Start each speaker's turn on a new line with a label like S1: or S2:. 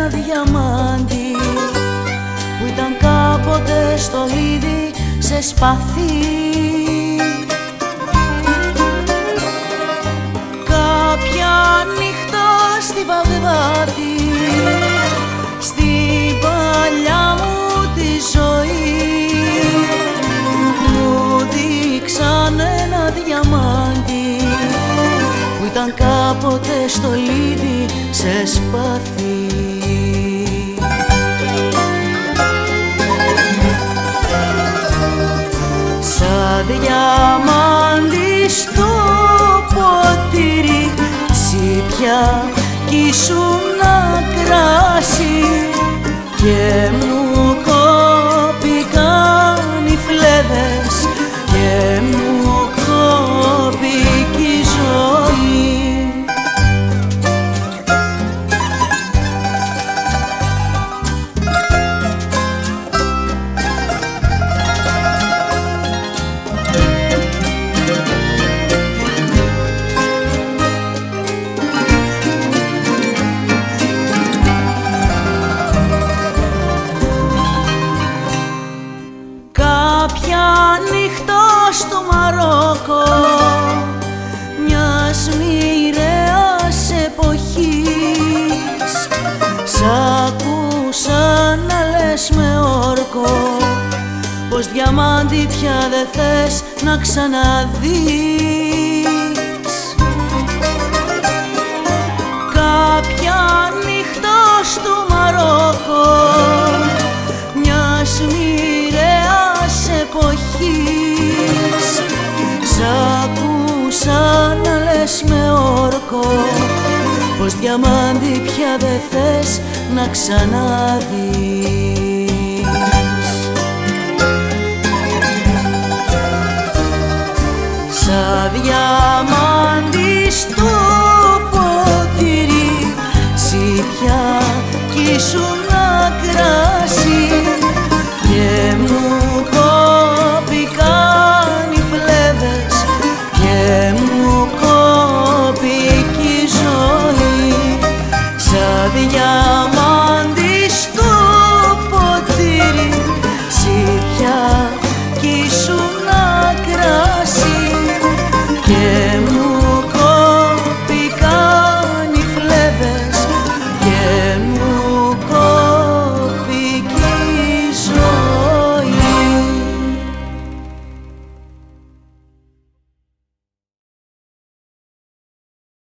S1: ένα διαμάντι που ήταν κάποτε στολίδι σε σπαθί. Κάποια νύχτα στη Βαγδάτη, στην παλιά μου τη ζωή, μου δείξαν ένα διαμάντι που ήταν κάποτε στολίδι σε σπαθί. Σαν διαμάντι στο ποτήρι σύπια κι ήσουνα κράσι και μου κόπηκαν οι φλέβες και μου κόπηκε η ζωή. Κάποια νύχτα στο Μαρόκο μιας μοιραίας εποχής σ' άκουσα να λες με όρκο πως διαμάντι πια δε θες να ξαναδείς. Κάποια νύχτα στο Μαρόκο μιας μοιραίας εποχής σ' άκουσα να λες με όρκο πως διαμάντι πια δε θες να ξαναδείς. Σαν διαμάντι στο ποτήρι σύπια κι ήσουν